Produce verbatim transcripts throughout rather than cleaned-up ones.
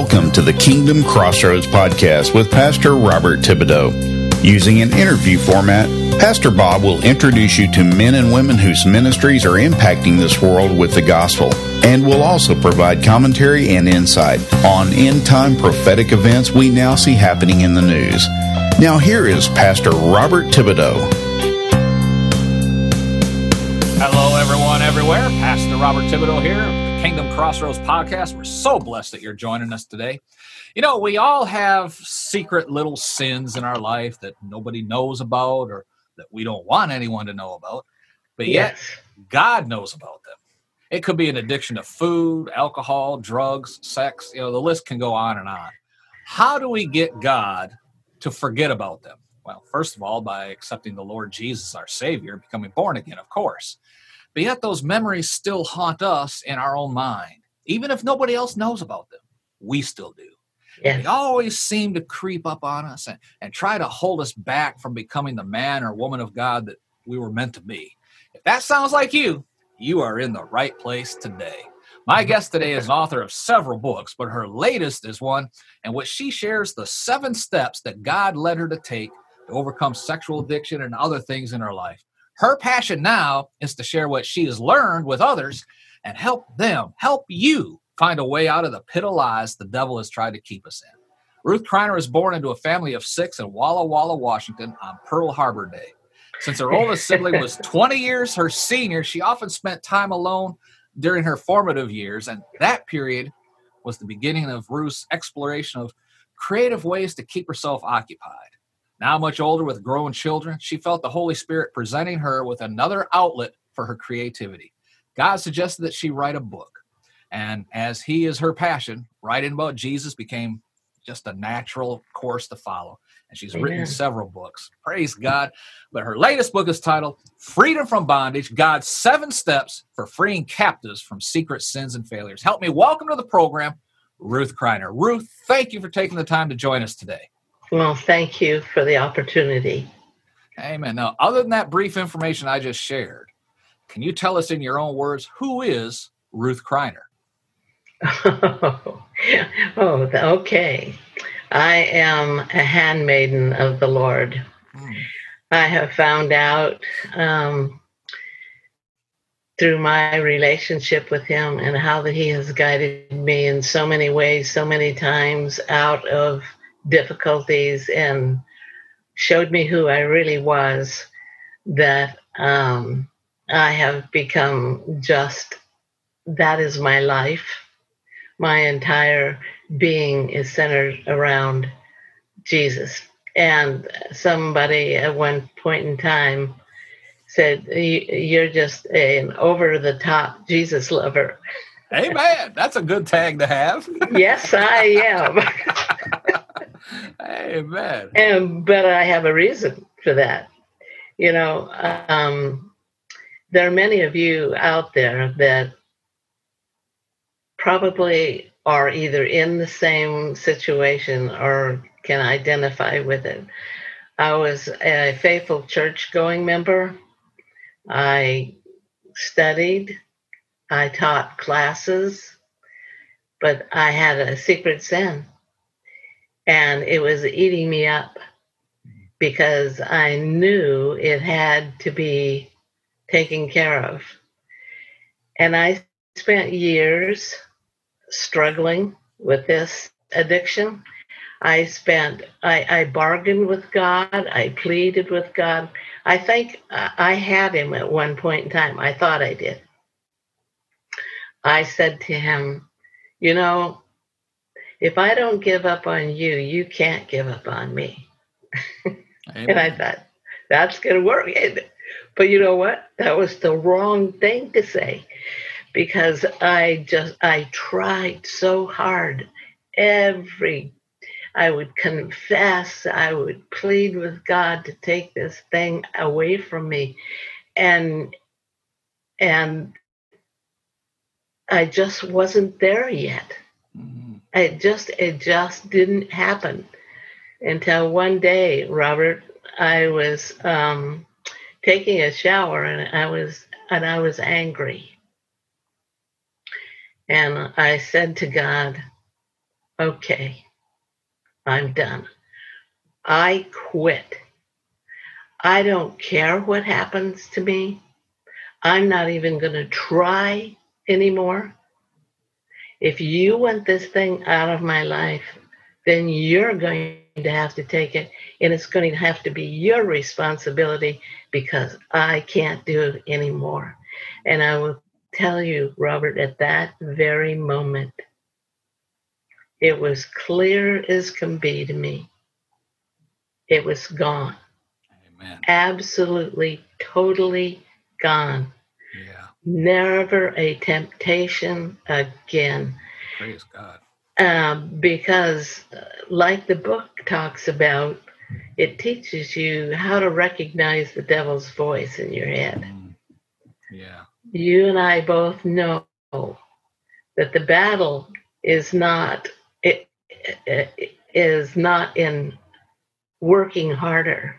Welcome to the Kingdom Crossroads podcast with Pastor Robert Thibodeau. Using an interview format, Pastor Bob will introduce you to men and women whose ministries are impacting this world with the gospel, and will also provide commentary and insight on end-time prophetic events we now see happening in the news. Now here is Pastor Robert Thibodeau. Hello, everyone, everywhere. Pastor Robert Thibodeau here, the Kingdom Crossroads podcast. We're so blessed that you're joining us today. You know, we all have secret little sins in our life that nobody knows about or that we don't want anyone to know about, but yet Yes. God knows about them. It could be an addiction to food, alcohol, drugs, sex. You know, the list can go on and on. How do we get God to forget about them? Well, first of all, by accepting the Lord Jesus, our Savior, becoming born again, of course. But yet those memories still haunt us in our own mind. Even if nobody else knows about them, we still do. Yes. They always seem to creep up on us and, and try to hold us back from becoming the man or woman of God that we were meant to be. If that sounds like you, you are in the right place today. My guest today is an author of several books, but her latest is one in which she shares the seven steps that God led her to take to overcome sexual addiction and other things in her life. Her passion now is to share what she has learned with others and help them, help you find a way out of the pit of lies the devil has tried to keep us in. Ruth Kreiner was born into a family of six in Walla Walla, Washington on Pearl Harbor Day. Since her oldest sibling was twenty years her senior, she often spent time alone during her formative years, and that period was the beginning of Ruth's exploration of creative ways to keep herself occupied. Now much older with grown children, she felt the Holy Spirit presenting her with another outlet for her creativity. God suggested that she write a book. And as he is her passion, writing about Jesus became just a natural course to follow. And she's Amen. written several books. Praise God. But her latest book is titled Freedom from Bondage, God's Seven Steps for Freeing Captives from Secret Sins and Failures. Help me welcome to the program, Ruth Kreiner. Ruth, thank you for taking the time to join us today. Well, thank you for the opportunity. Amen. Now, other than that brief information I just shared, can you tell us in your own words, who is Ruth Kreiner? Oh, oh, okay. I am a handmaiden of the Lord. Hmm. I have found out um, through my relationship with him and how that he has guided me in so many ways, so many times out of difficulties and showed me who I really was, that um, I have become just, that is my life. My entire being is centered around Jesus. And somebody at one point in time said, you're just an over-the-top Jesus lover. Amen. That's a good tag to have. Yes, I am. Amen. And, but I have a reason for that. You know, um, there are many of you out there that probably are either in the same situation or can identify with it. I was a faithful church-going member. I studied. I taught classes. But I had a secret sin. And it was eating me up because I knew it had to be taken care of. And I spent years struggling with this addiction. I spent, I, I bargained with God. I pleaded with God. I think I had him at one point in time. I thought I did. I said to him, you know, if I don't give up on you, you can't give up on me. And I thought, that's going to work. But you know what? That was the wrong thing to say, because I just, I tried so hard. Every, I would confess, I would plead with God to take this thing away from me. And, and I just wasn't there yet. Mm-hmm. It just, it just didn't happen until one day, Robert, I was um, taking a shower and I was, and I was angry. And I said to God, okay, I'm done. I quit. I don't care what happens to me. I'm not even going to try anymore. If you want this thing out of my life, then you're going to have to take it, and it's going to have to be your responsibility because I can't do it anymore. And I will tell you, Robert, at that very moment, it was clear as can be to me. It was gone. Amen. Absolutely, totally gone. Yeah. Never a temptation again. Praise God. Um, because, uh, like the book talks about, it teaches you how to recognize the devil's voice in your head. Mm. Yeah. You and I both know that the battle is not it, it is not in working harder.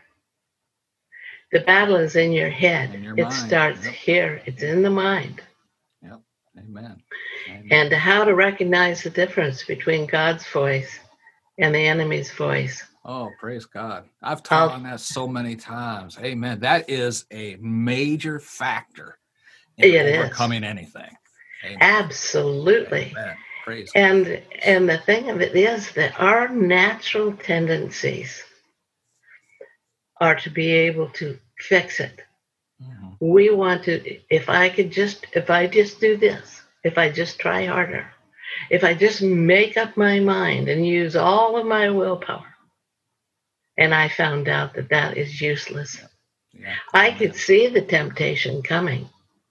The battle is in your head. In your it mind. starts Yep. here. It's in the mind. Yep. Amen. Amen. And how to recognize the difference between God's voice and the enemy's voice. Oh, praise God. I've taught I'll- on that so many times. Amen. That is a major factor in It is. overcoming anything. Amen. Absolutely. Amen. Praise God. And and the thing of it is that our natural tendencies are to be able to fix it. Mhm. We want to, if I could just, if I just do this, if I just try harder, if I just make up my mind and use all of my willpower. And I found out that that is useless. Yeah. I Amen. could see the temptation coming.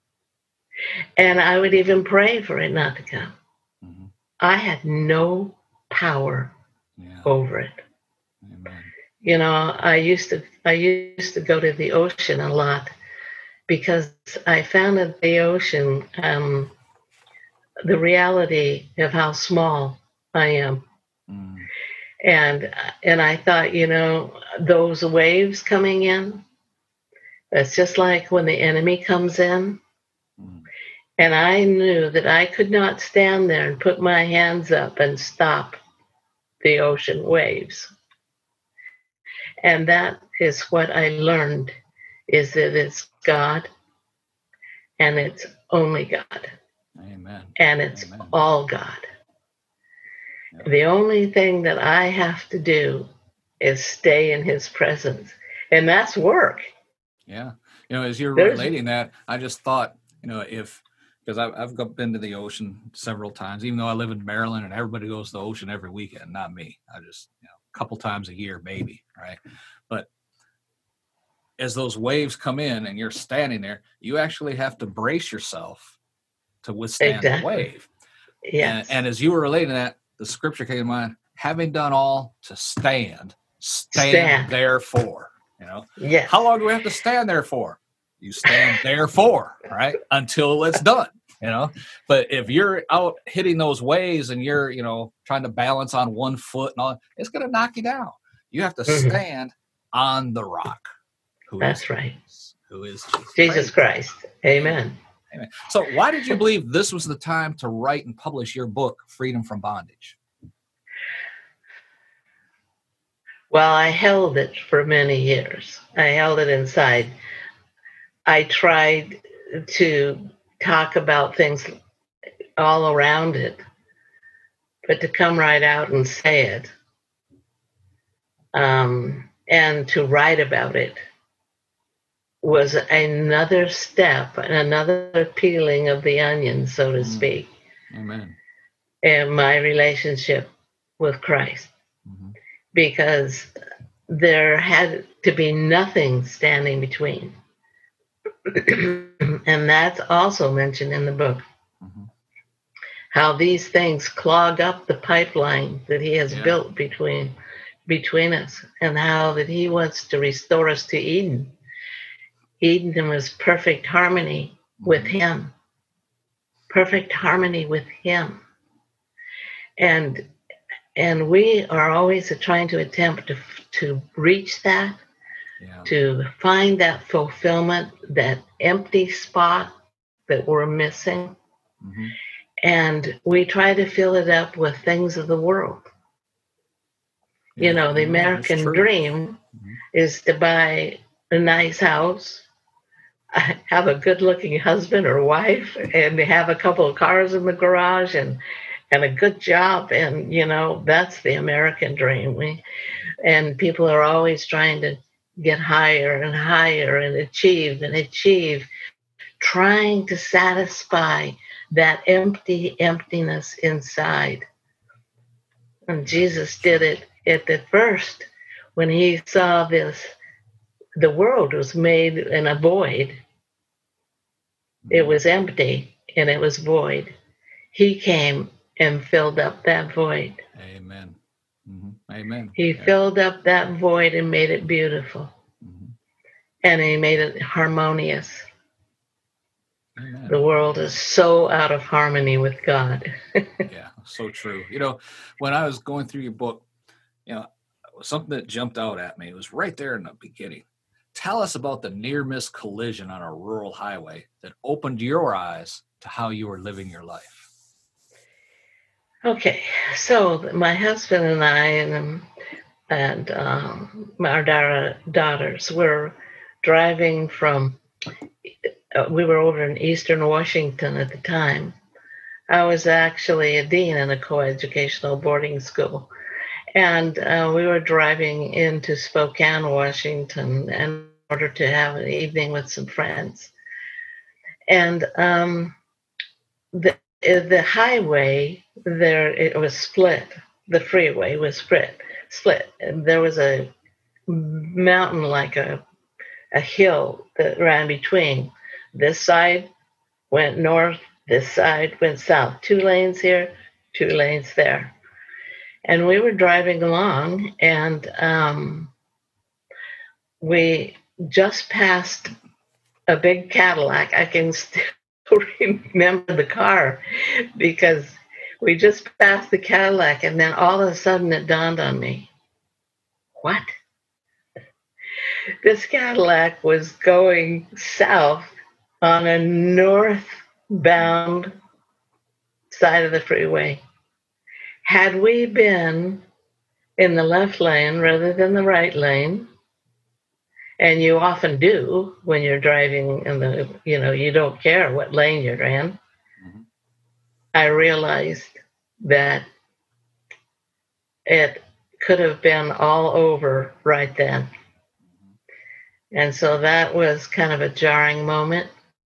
And I would even pray for it not to come. Mhm. I had no power Yeah. over it. Amen. You know, I used to I used to go to the ocean a lot because I found at the ocean um, the reality of how small I am. Mm. And and I thought, you know, those waves coming in, that's just like when the enemy comes in. Mm. And I knew that I could not stand there and put my hands up and stop the ocean waves. And that is what I learned, is that it's God and it's only God Amen. and it's Amen. all God. Yep. The only thing that I have to do is stay in his presence. And that's work. Yeah. You know, as you're There's- relating that, I just thought, you know, if, because I've, I've go- been to the ocean several times, even though I live in Maryland and everybody goes to the ocean every weekend, not me. I just, you know, a couple times a year, maybe. Right. But as those waves come in and you're standing there, you actually have to brace yourself to withstand Exactly. the wave. Yes. And, and as you were relating that, the scripture came to mind, having done all to stand, stand, Stand. therefore, you know, yes. how long do we have to stand there for? You stand there for, right? Until it's done, you know. But if you're out hitting those waves and you're, you know, trying to balance on one foot and all, it's going to knock you down. You have to Mhm. stand on the rock. Who That's is right. Jesus. Who is Jesus? Jesus Praise Christ. Amen. Amen. So why did you believe this was the time to write and publish your book, Freedom from Bondage? Well, I held it for many years. I held it inside. I tried to talk about things all around it, but to come right out and say it, um, and to write about it was another step and another peeling of the onion, so to Mm. speak, Amen. in my relationship with Christ. Mm-hmm. Because there had to be nothing standing between. And that's also mentioned in the book. Mm-hmm. How these things clog up the pipeline that he has Yeah. built between between us, and how that he wants to restore us to Eden. Eden was perfect harmony with Mm-hmm. him. Perfect harmony with him. And and we are always trying to attempt to to reach that, Yeah. to find that fulfillment, that empty spot that we're missing. Mm-hmm. And we try to fill it up with things of the world. Yeah, you know, the yeah, American that's true. dream Mhm. is to buy a nice house, have a good-looking husband or wife, and have a couple of cars in the garage and and a good job. And you know, that's the American dream. We and people are always trying to get higher and higher and achieve and achieve, trying to satisfy that empty emptiness inside. And Jesus did it at the first when he saw this. The world was made in a void. It was empty and it was void. He came and filled up that void. Amen. Mm-hmm. Amen. He Yeah. filled up that void and made it beautiful. Mm-hmm. And he made it harmonious. Amen. The world is so out of harmony with God. Yeah, so true. You know, when I was going through your book, you know, something that jumped out at me, it was right there in the beginning. Tell us about the near-miss collision on a rural highway that opened your eyes to how you were living your life. Okay, so my husband and I and and um, our da- daughters were driving from. Uh, we were over in Eastern Washington at the time. I was actually a dean in a coeducational boarding school, and uh, we were driving into Spokane, Washington, in order to have an evening with some friends. And um, the the highway there, it was split. The freeway was split. Split. And there was a mountain, like a a hill that ran between. This side went north. This side went south. Two lanes here, two lanes there. And we were driving along, and um, we just passed a big Cadillac. I can still remember the car because we just passed the Cadillac, and then all of a sudden it dawned on me, what? This Cadillac was going south on a northbound side of the freeway. Had we been in the left lane rather than the right lane, and you often do when you're driving in the, you know, you don't care what lane you're in, mm-hmm. I realized that it could have been all over right then. And so that was kind of a jarring moment.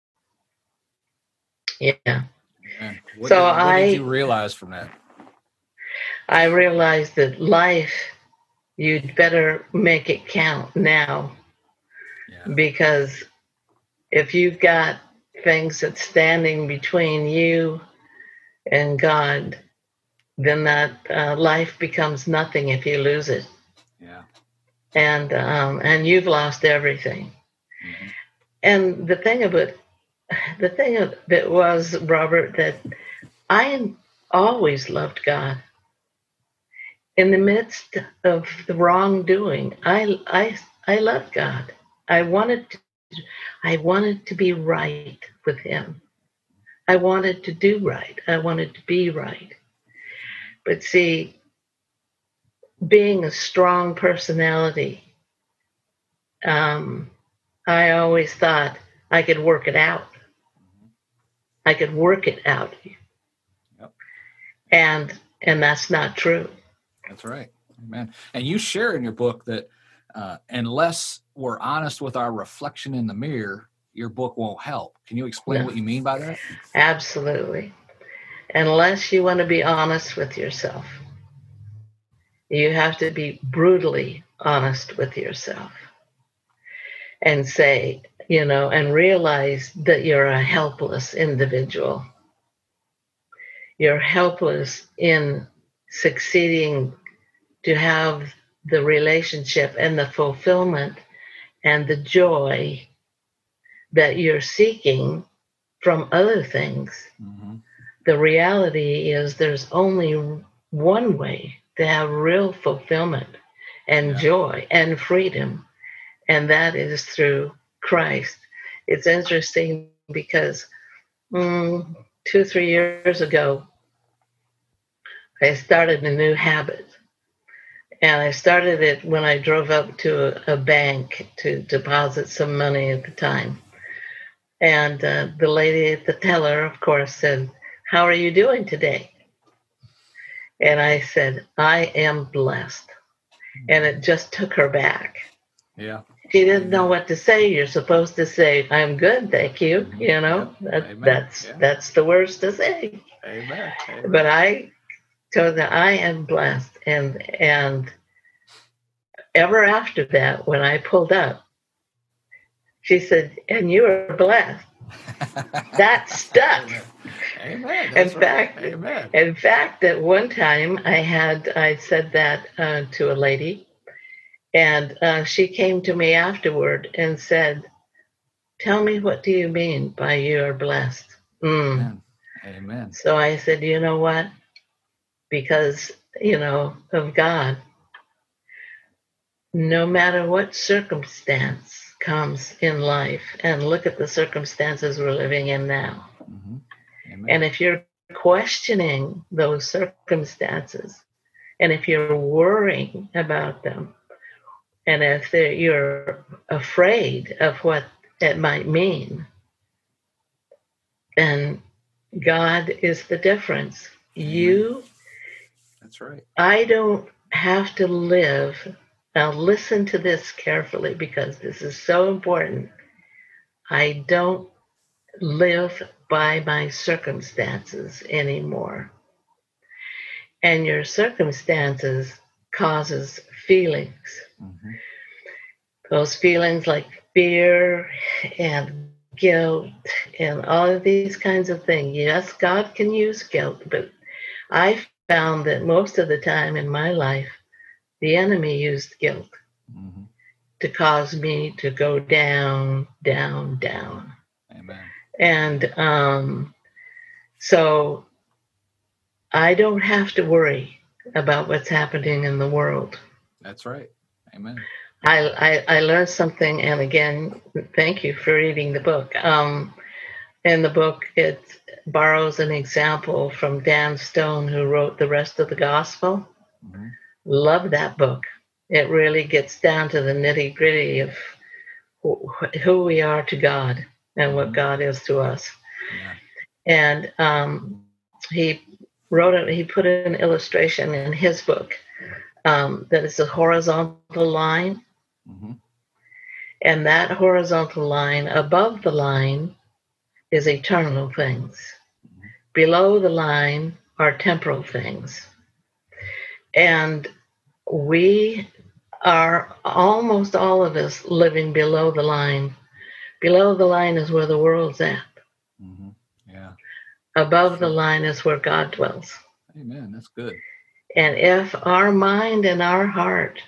Yeah. Man, what so did, what I, did you realize from that? I realized that life, you'd better make it count now. Yeah. Because if you've got things that's standing between you and God, then that uh, life becomes nothing if you lose it. Yeah. And um, and you've lost everything. Mm-hmm. And the thing about the thing of, that was, Robert, that I always loved God. In the midst of the wrongdoing, I I I loved God. I wanted to, I wanted to be right with Him. I wanted to do right. I wanted to be right. But see, being a strong personality, um, I always thought I could work it out. I could work it out. Yep. And and that's not true. That's right. Amen. And you share in your book that uh, unless we're honest with our reflection in the mirror, your book won't help. Can you explain no. what you mean by that? Absolutely. Unless you want to be honest with yourself, you have to be brutally honest with yourself and say, you know, and realize that you're a helpless individual. You're helpless in succeeding to have the relationship and the fulfillment and the joy that you're seeking from other things. Mm-hmm. The reality is there's only one way to have real fulfillment and yeah. joy and freedom, and that is through Christ. It's interesting because mm, two, three years ago, I started a new habit. And I started it when I drove up to a, a bank to deposit some money at the time. And uh, the lady at the teller, of course, said, "How are you doing today?" And I said, "I am blessed." And it just took her back. Yeah. She didn't know what to say. You're supposed to say, "I'm good, thank you." Mm-hmm. You know, yeah. that, that's yeah. that's the worst to say. Amen. Amen. But I told her, "I am blessed." And and ever after that, when I pulled up, she said, "And you are blessed." That stuck. Amen. In fact, right. Amen. in fact, at one time I had I said that uh, to a lady, and uh, she came to me afterward and said, "Tell me, what do you mean by you are blessed?" Mm. Amen. Amen. So I said, "You know what? Because, you know, of God, no matter what circumstance comes in life, and look at the circumstances we're living in now. Mm-hmm. And if you're questioning those circumstances, and if you're worrying about them, and if you're afraid of what it might mean, then God is the difference. Amen. You, that's right. I don't have to live. Now listen to this carefully, because this is so important. I don't live by my circumstances anymore. And your circumstances causes feelings. Mm-hmm. Those feelings like fear and guilt and all of these kinds of things. Yes, God can use guilt, but I found that most of the time in my life, the enemy used guilt mm-hmm. to cause me to go down, down, down. Amen. And um, so I don't have to worry about what's happening in the world. That's right. Amen. I, I, I learned something, and again, thank you for reading the book. Um, in the book, it borrows an example from Dan Stone, who wrote the rest of the gospel. Mm-hmm. Love that book. It really gets down to the nitty gritty of who, who we are to God and what God is to us. Yeah. And um, he wrote it, he put an illustration in his book um, that is a horizontal line. Mm-hmm. And that horizontal line, above the line, is eternal things. Mm-hmm. Below the line are temporal things. And we are, almost all of us, living below the line. Below the line is where the world's at. Mm-hmm. Yeah. Above the line is where God dwells. Amen. That's good. And if our mind and our heart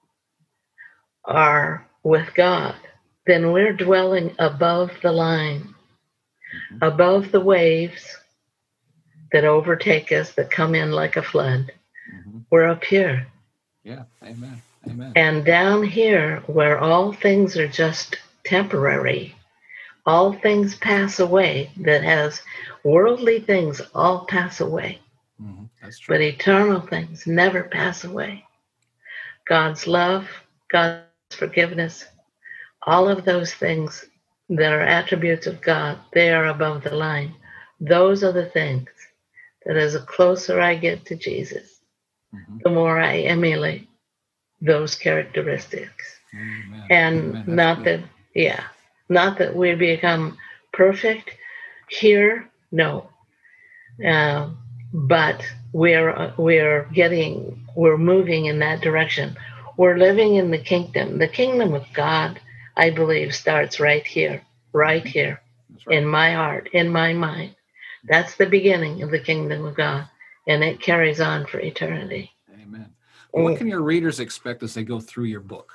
are with God, then we're dwelling above the line, mm-hmm. above the waves that overtake us, that come in like a flood. Mm-hmm. We're up here. Yeah. Amen. Amen. And down here, where all things are just temporary, all things pass away, that has worldly things all pass away. Mm-hmm. That's true. But eternal things never pass away. God's love, God's forgiveness, all of those things that are attributes of God, they are above the line. Those are the things that as the closer I get to Jesus, mm-hmm. the more I emulate those characteristics. Amen. And Amen. not good. that, yeah, not that we become perfect here, no. Uh, but we're we're getting, we're moving in that direction. We're living in the kingdom. The kingdom of God, I believe, starts right here, right here, right. in my heart, in my mind. That's the beginning of the kingdom of God, and it carries on for eternity. Amen. Well, what can your readers expect as they go through your book?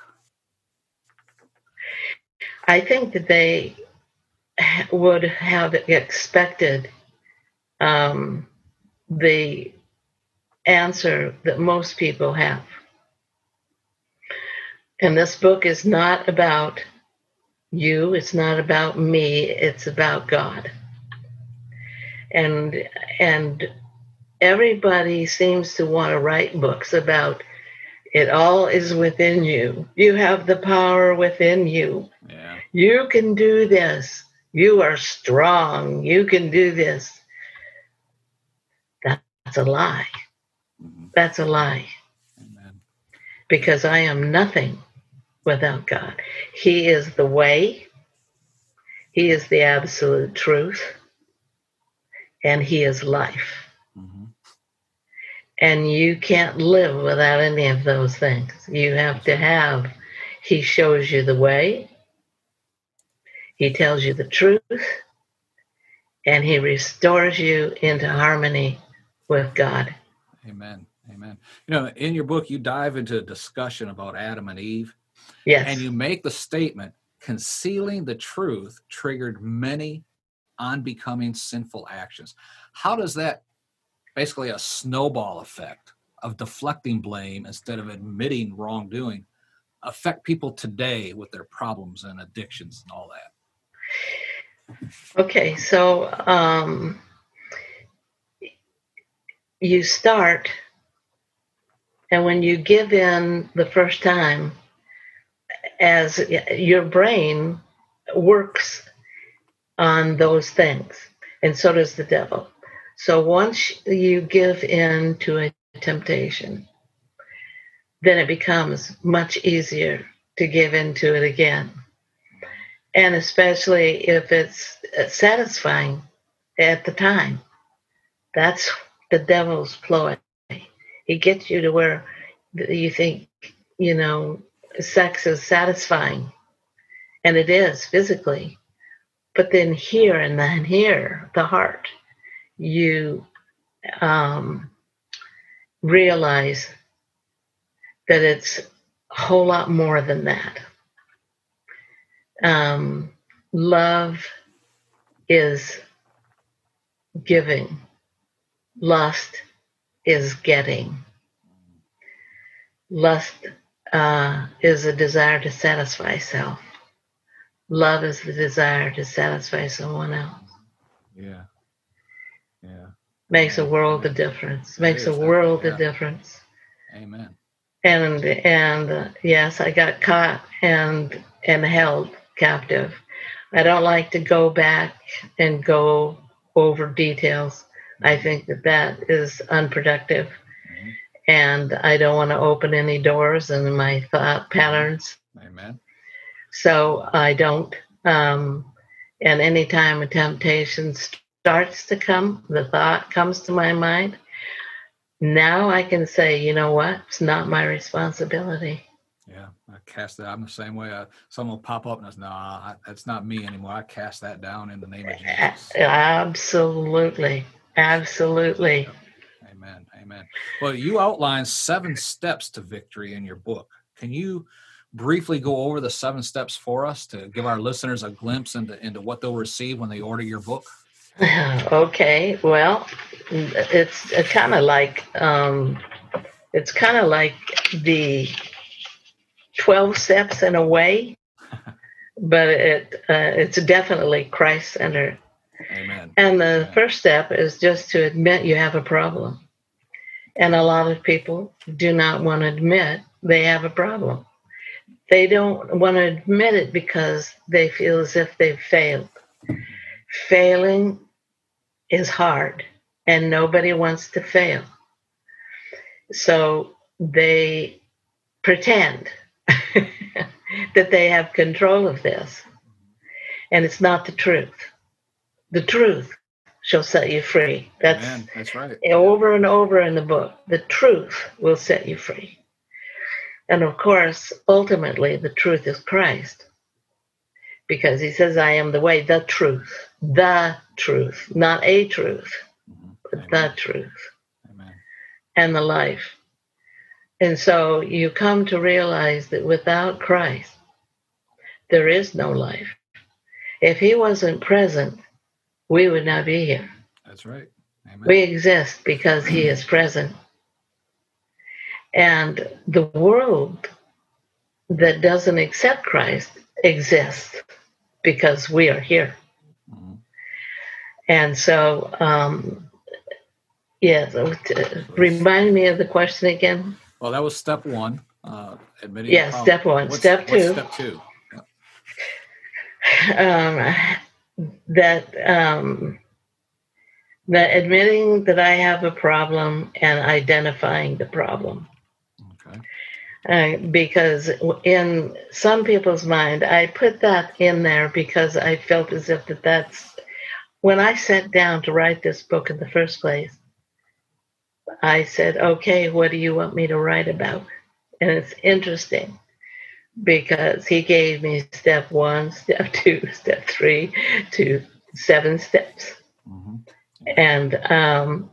I think that they would have expected um, the answer that most people have. And this book is not about you, it's not about me, it's about God. and and everybody seems to want to write books about it. All is within you. You have the power within you. Yeah. You can do this. You are strong. You can do this. That's a lie. Mm-hmm. That's a lie. Amen. Because I am nothing without God. He is the way. He is the absolute truth. And He is life. Mm-hmm. And you can't live without any of those things. You have to have, He shows you the way. He tells you the truth. And He restores you into harmony with God. Amen. Amen. You know, in your book, you dive into a discussion about Adam and Eve. Yes. And you make the statement, concealing the truth triggered many unbecoming sinful actions. How does that, basically a snowball effect of deflecting blame instead of admitting wrongdoing, affect people today with their problems and addictions and all that? Okay, so um, you start, and when you give in the first time, as your brain works on those things, and so does the devil. So once you give in to a temptation, then it becomes much easier to give into it again. And especially if it's satisfying at the time. That's the devil's ploy. He gets you to where you think, you know, sex is satisfying. And it is physically. But then here and then here, the heart, you um, realize that it's a whole lot more than that. Um, love is giving. Lust is getting. Lust uh, is a desire to satisfy self. Love is the desire to satisfy someone else. Yeah. Yeah. Makes yeah. a world Amen. of difference. It Makes is, a world yeah. of difference. Amen. And and uh, yes, I got caught and and held captive. I don't like to go back and go over details. I think that that is unproductive. Mm-hmm. And I don't want to open any doors in my thought patterns. Amen. So I don't. Um, and anytime a temptation starts to come, the thought comes to my mind, now I can say, you know what? It's not my responsibility. Yeah, I cast that. I'm the same way. I, someone will pop up and says, no, I, that's not me anymore. I cast that down in the name of Jesus. Absolutely. Absolutely. Yep. Amen. Amen. Well, you outline seven steps to victory in your book. Can you briefly go over the seven steps for us to give our listeners a glimpse into, into what they'll receive when they order your book? Okay. Well, it's kind of like um, it's kind of like the twelve steps in a way, but it uh, it's definitely Christ-centered. Amen. And the Amen. first step is just to admit you have a problem. And a lot of people do not want to admit they have a problem. They don't want to admit it because they feel as if they've failed. Failing is hard, and nobody wants to fail. So they pretend that they have control of this. And it's not the truth. The truth shall set you free. That's, Amen. That's right. Over and over in the book. The truth will set you free. And of course, ultimately, the truth is Christ. Because he says, I am the way, the truth, the truth, not a truth, Mm-hmm. but Amen. the truth. Amen. And the life. And so you come to realize that without Christ, there is no life. If he wasn't present, we would not be here. That's right. Amen. We exist because he is present. And the world that doesn't accept Christ exists because we are here. Mm-hmm. And so, um, yeah, so to, remind me of the question again. Well, that was step one. Uh, admitting yeah, step one. What's, step two. What's step two? Yeah. Um, that um, that admitting that I have a problem and identifying the problem. Okay. Uh, because in some people's mind, I put that in there because I felt as if that that's, when I sat down to write this book in the first place, I said, okay, what do you want me to write about? And it's interesting because he gave me step one, step two, step three, to seven steps. Mm-hmm. And um,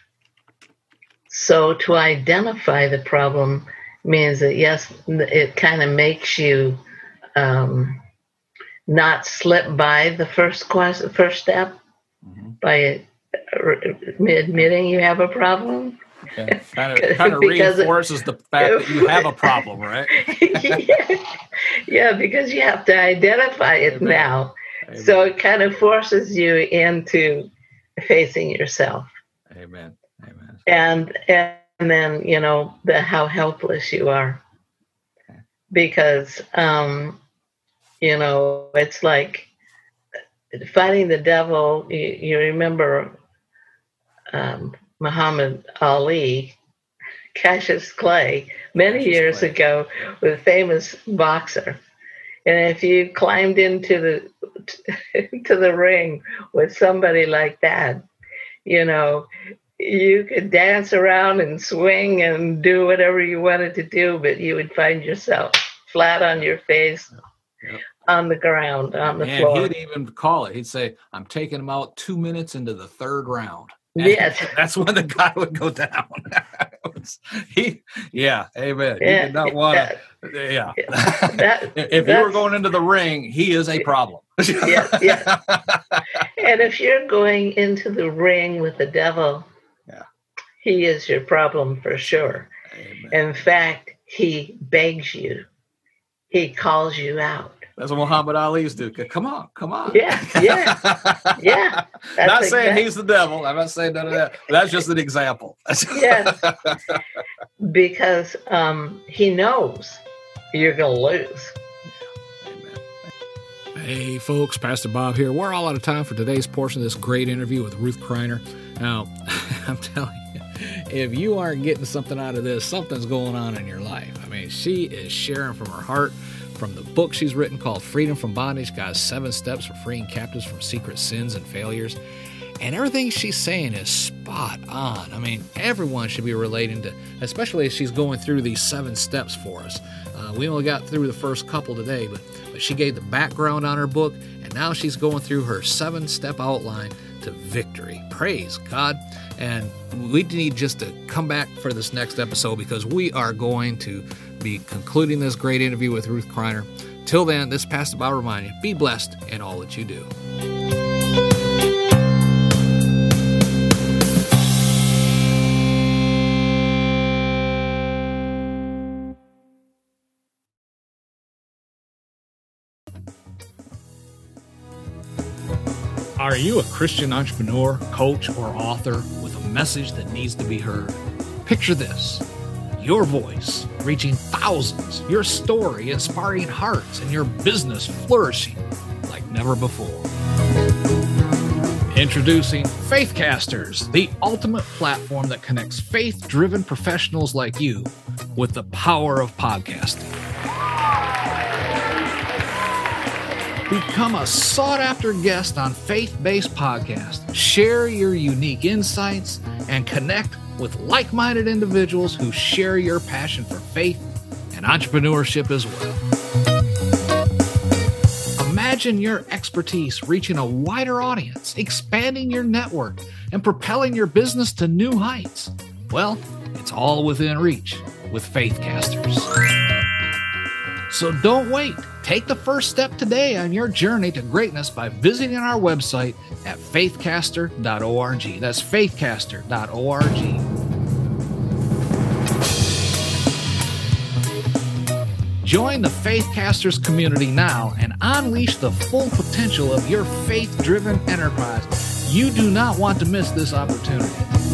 so to identify the problem means that, yes, it kind of makes you um, not slip by the first quest, first step mm-hmm. by admitting you have a problem. Okay. Kind of, kind of reinforces it, the fact that you have a problem, right? yeah. yeah, because you have to identify it Amen. now. Amen. So it kind of forces you into facing yourself. Amen. Amen. And and And then, you know, the how helpless you are. Because, um, you know, it's like fighting the devil. You, you remember um, Muhammad Ali, Cassius Clay, many Cassius years Clay. ago, was a famous boxer. And if you climbed into the into the ring with somebody like that, you know, you could dance around and swing and do whatever you wanted to do, but you would find yourself flat on your face yep. on the ground, on the and floor. He'd even call it. He'd say, I'm taking him out two minutes into the third round. And yes. That's when the guy would go down. he, yeah, amen. Yeah, he did not want to, yeah. That, if you were going into the ring, he is a problem. yeah, yeah. And if you're going into the ring with the devil, yeah, he is your problem for sure. Amen. In fact, he begs you. He calls you out. That's what Muhammad Ali used to do. Come on, come on. Yeah, yeah, yeah. That's not saying exactly. He's the devil. I'm not saying none of that. That's just an example. Yes, because um, he knows you're going to lose. Hey folks, Pastor Bob here. We're all out of time for today's portion of this great interview with Ruth Kreiner. Now, I'm telling you, if you aren't getting something out of this, something's going on in your life. I mean, she is sharing from her heart, from the book she's written called Freedom from Bondage, God's Seven Steps for Freeing Captives from Secret Sins and Failures. And everything she's saying is spot on. I mean, everyone should be relating to, especially as she's going through these seven steps for us. Uh, we only got through the first couple today, but, but she gave the background on her book, and now she's going through her seven-step outline to victory. Praise God. And we need just to come back for this next episode because we are going to be concluding this great interview with Ruth Kreiner. Till then, this Pastor Bob reminding you, be blessed in all that you do. Are you a Christian entrepreneur, coach, or author with a message that needs to be heard? Picture this. Your voice reaching thousands, your story inspiring hearts, and your business flourishing like never before. Introducing Faithcasters, the ultimate platform that connects faith-driven professionals like you with the power of podcasting. Become a sought-after guest on faith-based podcasts. Share your unique insights and connect with like-minded individuals who share your passion for faith and entrepreneurship as well. Imagine your expertise reaching a wider audience, expanding your network, and propelling your business to new heights. Well, it's all within reach with Faithcasters. So don't wait. Take the first step today on your journey to greatness by visiting our website at faithcaster dot org. That's faithcaster dot org. Join the Faithcasters community now and unleash the full potential of your faith-driven enterprise You do not want to miss this opportunity.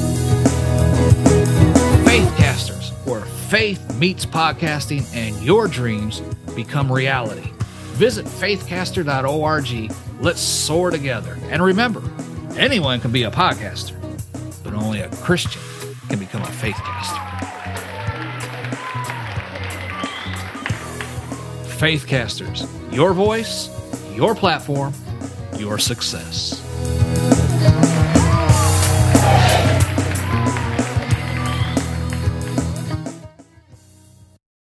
Faithcasters, where faith meets podcasting and your dreams become reality. Visit faithcaster dot org. Let's soar together. And remember, anyone can be a podcaster, but only a Christian can become a faithcaster. Faithcasters, your voice, your platform, your success.